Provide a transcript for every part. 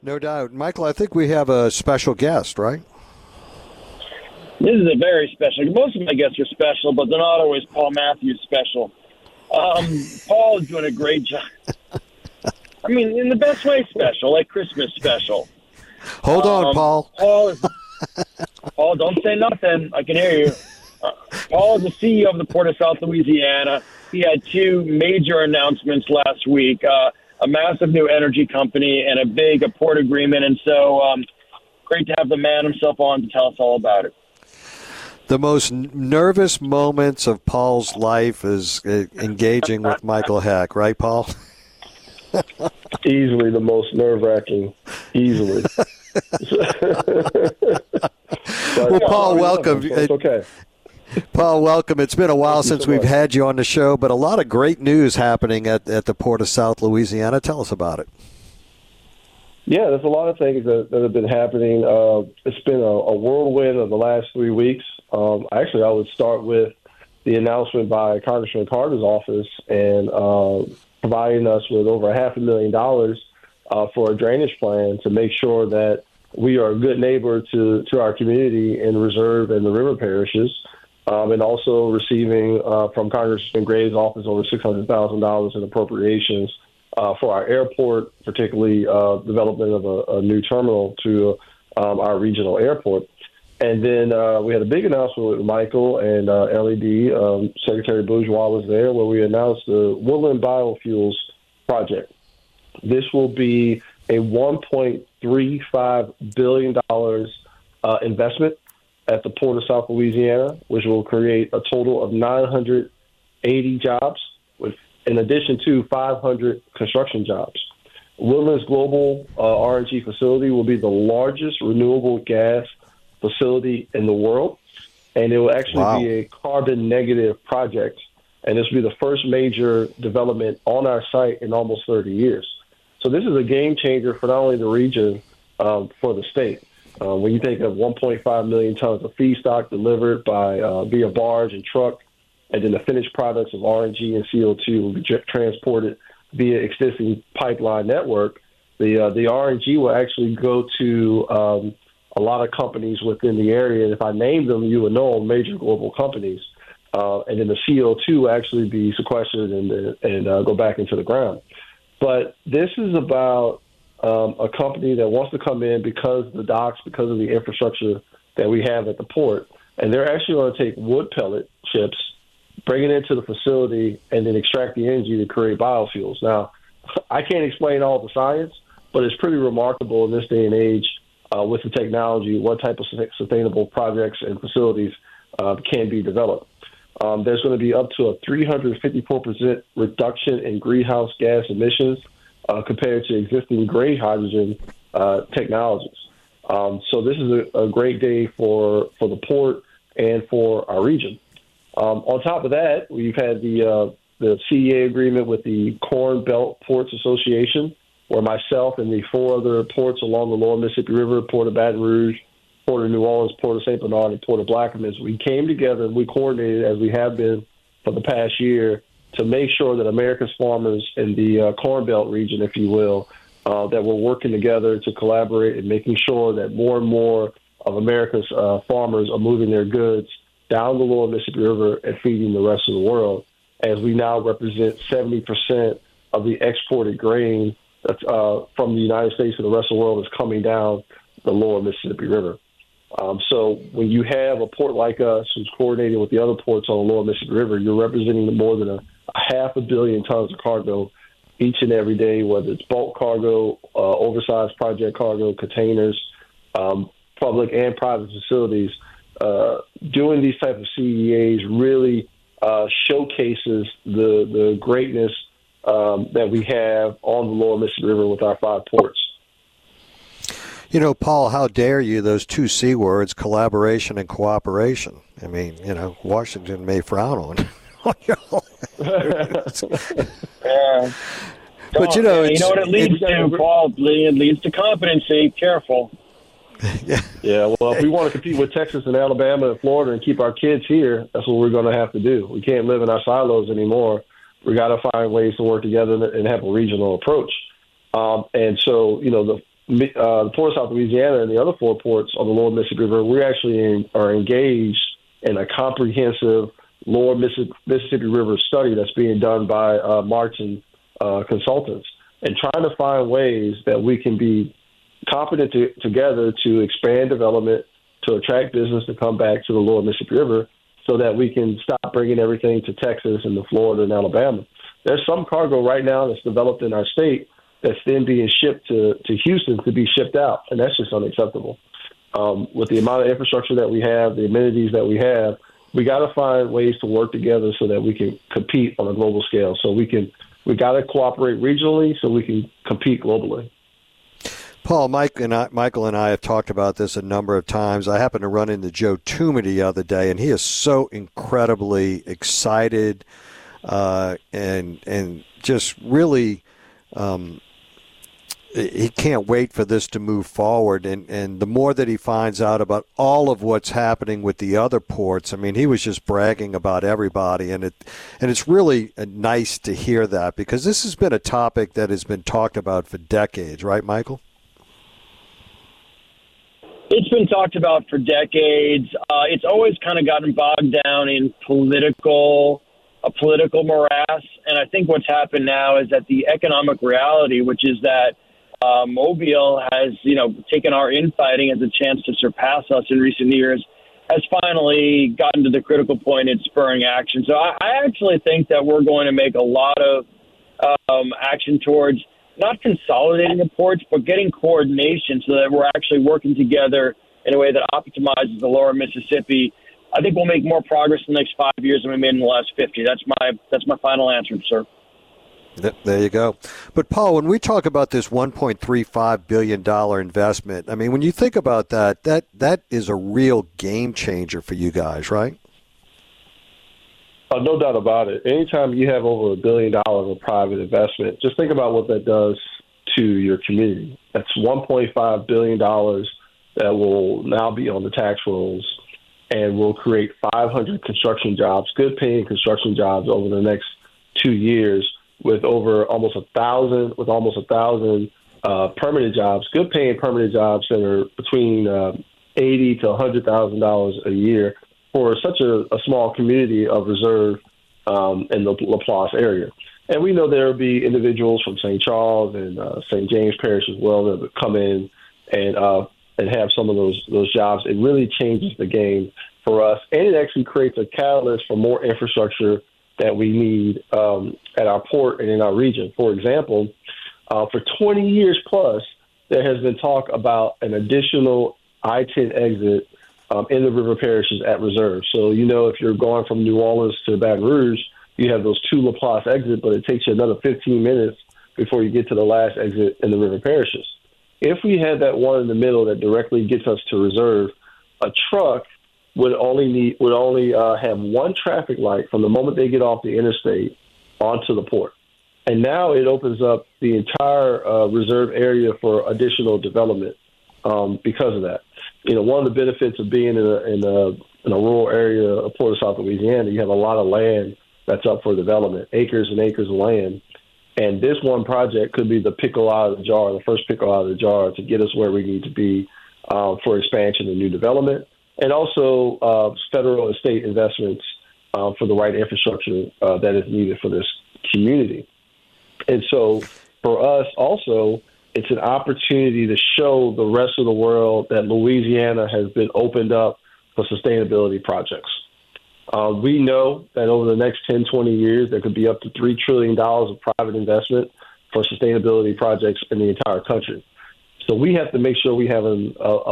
No doubt. Michael, I think we have a special guest, right? This is a very special. Most of my guests are special, but they're not always Paul Matthews special. Paul is doing a great job. I mean, in the best way special, like Christmas special. Hold on, Paul. Paul, don't say nothing. I can hear you. Paul is the CEO of the Port of South Louisiana. He had two major announcements last week, a massive new energy company and a port agreement. And so great to have the man himself on to tell us all about it. The most nervous moments of Paul's life is engaging with Michael Heck, right, Paul? Easily the most nerve-wracking. Easily. Well, Paul, welcome. It's okay. Paul, welcome. It's been a while since we've had you on the show, but a lot of great news happening at the Port of South Louisiana. Tell us about it. Yeah, there's a lot of things that have been happening. It's been a whirlwind of the last 3 weeks. Actually, I would start with the announcement by Congressman Carter's office and providing us with over $500,000 for a drainage plan to make sure that we are a good neighbor to our community in Reserve and the river parishes, and also receiving from Congressman Gray's office over $600,000 in appropriations for our airport, particularly development of a new terminal to our regional airport. And then we had a big announcement with Michael and LED. Secretary Bourgeois was there, where we announced the Woodland Biofuels project. This will be a $1.35 billion investment at the Port of South Louisiana, which will create a total of 980 jobs, in addition to 500 construction jobs. Woodland's global RNG facility will be the largest renewable gas facility in the world, and it will actually be a carbon negative project, and this will be the first major development on our site in almost 30 years. So this is a game changer for not only the region, for the state. When you think of 1.5 million tons of feedstock delivered by via barge and truck, and then the finished products of RNG and CO2 will be transported via existing pipeline network, the RNG will actually go to a lot of companies within the area. And if I named them, you would know them, major global companies. And then the CO2 will actually be sequestered and go back into the ground. But this is about a company that wants to come in because of the docks, because of the infrastructure that we have at the port. And they're actually going to take wood pellet chips, bring it into the facility, and then extract the energy to create biofuels. Now, I can't explain all the science, but it's pretty remarkable in this day and age with the technology, what type of sustainable projects and facilities can be developed. There's going to be up to a 354% reduction in greenhouse gas emissions compared to existing gray hydrogen technologies. So this is a great day for the port and for our region. On top of that, we've had the CEA agreement with the Corn Belt Ports Association, where myself and the 4 other ports along the lower Mississippi River, Port of Baton Rouge, Port of New Orleans, Port of St. Bernard, and Port of Plaquemines, we came together and we coordinated, as we have been for the past year, to make sure that America's farmers in the Corn Belt region, if you will, that we're working together to collaborate and making sure that more and more of America's farmers are moving their goods down the lower Mississippi River and feeding the rest of the world, as we now represent 70% of the exported grain that's, from the United States to the rest of the world is coming down the lower Mississippi River. So when you have a port like us who's coordinating with the other ports on the lower Mississippi River, you're representing more than a 500 million tons of cargo each and every day, whether it's bulk cargo, oversized project cargo, containers, public and private facilities. Doing these type of CEAs really showcases the greatness that we have on the lower Mississippi River with our 5 ports. You know, Paul, how dare you, those 2 C words, collaboration and cooperation. I mean, you know, Washington may frown on But, you know what it leads to, Paul? It leads to competency. Careful. Yeah, well, if we want to compete with Texas and Alabama and Florida and keep our kids here, that's what we're going to have to do. We can't live in our silos anymore. We got to find ways to work together and have a regional approach. And so, you know, the Port of South Louisiana and the other four ports on the Lower Mississippi River, we actually are engaged in a comprehensive Lower Mississippi River study that's being done by Martin consultants, and trying to find ways that we can be competent together to expand development, to attract business to come back to the Lower Mississippi River, so that we can stop bringing everything to Texas and to Florida and Alabama. There's some cargo right now that's developed in our state that's then being shipped to Houston to be shipped out, and that's just unacceptable. With the amount of infrastructure that we have, the amenities that we have, we got to find ways to work together so that we can compete on a global scale. So we got to cooperate regionally so we can compete globally. Paul, Michael and I have talked about this a number of times. I happened to run into Joe Toomey the other day, and he is so incredibly excited and just really he can't wait for this to move forward. And the more that he finds out about all of what's happening with the other ports, I mean, he was just bragging about everybody. And it's really nice to hear that, because this has been a topic that has been talked about for decades, right, Michael? It's been talked about for decades. It's always kind of gotten bogged down in political morass. And I think what's happened now is that the economic reality, which is that Mobile has, taken our infighting as a chance to surpass us in recent years, has finally gotten to the critical point in spurring action. So I actually think that we're going to make a lot of action towards not consolidating the ports, but getting coordination so that we're actually working together in a way that optimizes the Lower Mississippi. I think we'll make more progress in the next 5 years than we made in the last 50. That's my final answer, sir. There you go. But, Paul, when we talk about this $1.35 billion investment, I mean, when you think about that is a real game changer for you guys, right? No doubt about it. Anytime you have over $1 billion of private investment, just think about what that does to your community. That's $1.5 billion that will now be on the tax rolls and will create 500 construction jobs, good paying construction jobs over the next 2 years, with almost 1,000 permanent jobs, good paying permanent jobs that are between $80,000 to $100,000 a year for such a small community of Reserve in the LaPlace area. And we know there will be individuals from St. Charles and St. James Parish as well that would come in and have some of those jobs. It really changes the game for us, and it actually creates a catalyst for more infrastructure that we need at our port and in our region. For example, for 20 years plus, there has been talk about an additional I-10 exit in the river parishes at Reserve. So, if you're going from New Orleans to Baton Rouge, you have those two LaPlace exits, but it takes you another 15 minutes before you get to the last exit in the river parishes. If we had that one in the middle that directly gets us to Reserve, a truck would only have one traffic light from the moment they get off the interstate onto the port. And now it opens up the entire Reserve area for additional development because of that. One of the benefits of being in a rural area, a Port of South Louisiana, you have a lot of land that's up for development, acres and acres of land. And this one project could be the pickle out of the jar, the first pickle out of the jar to get us where we need to be for expansion and new development, and also federal and state investments for the right infrastructure that is needed for this community. And so for us also, it's an opportunity to show the rest of the world that Louisiana has been opened up for sustainability projects. We know that over the next 10, 20 years, there could be up to $3 trillion of private investment for sustainability projects in the entire country. So we have to make sure we have an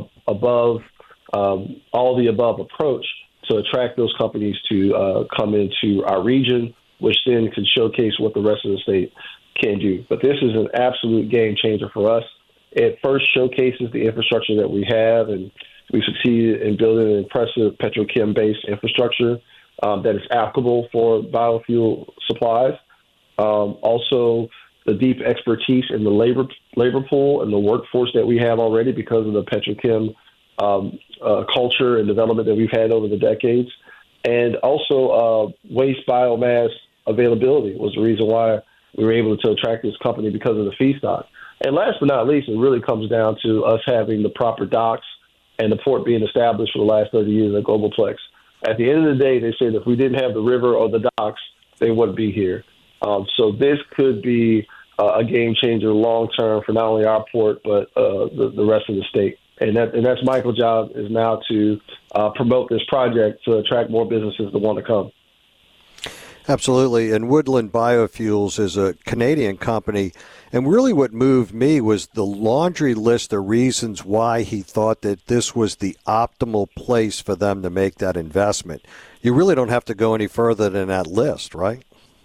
all the above approach to attract those companies to come into our region, which then can showcase what the rest of the state can do. But this is an absolute game changer for us. It first showcases the infrastructure that we have, and we succeeded in building an impressive petrochem-based infrastructure that is applicable for biofuel supplies. Also, the deep expertise in the labor pool and the workforce that we have already because of the petrochem culture and development that we've had over the decades. And also waste biomass availability was the reason why we were able to attract this company, because of the feedstock. And last but not least, it really comes down to us having the proper docks and the port being established for the last 30 years at Globalplex. At the end of the day, they said if we didn't have the river or the docks, they wouldn't be here. So this could be a game changer long term for not only our port but the rest of the state. And that's Michael's job is now to promote this project to attract more businesses to want to come. Absolutely. And Woodland Biofuels is a Canadian company. And really what moved me was the laundry list of reasons why he thought that this was the optimal place for them to make that investment. You really don't have to go any further than that list, right?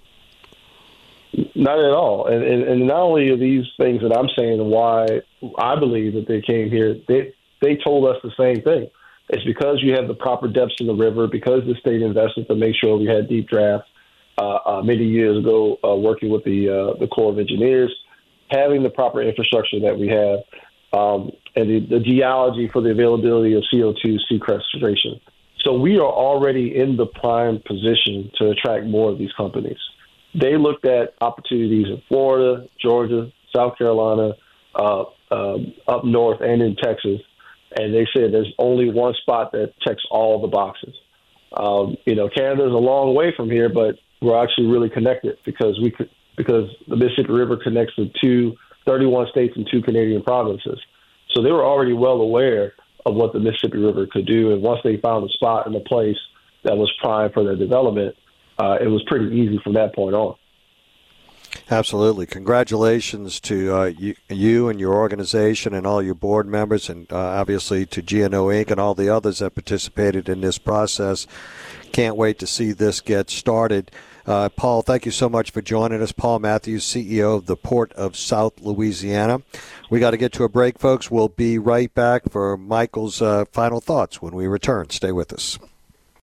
Not at all. And not only are these things that I'm saying why I believe that they came here, they told us the same thing. It's because you have the proper depths in the river, because the state invested to make sure we had deep draft many years ago, working with the Corps of Engineers, having the proper infrastructure that we have, and the geology for the availability of CO2 sequestration. So we are already in the prime position to attract more of these companies. They looked at opportunities in Florida, Georgia, South Carolina, up north, and in Texas, and they said there's only one spot that checks all the boxes. Canada's a long way from here, but we're actually really connected because the Mississippi River connects the 31 states and 2 Canadian provinces. So they were already well aware of what the Mississippi River could do, and once they found a spot and a place that was prime for their development, it was pretty easy from that point on. Absolutely. Congratulations to you and your organization and all your board members, and obviously to GNO Inc. and all the others that participated in this process. Can't wait to see this get started. Paul, thank you so much for joining us. Paul Matthews, CEO of the Port of South Louisiana. We got to get to a break, folks. We'll be right back for Michael's final thoughts when we return. Stay with us.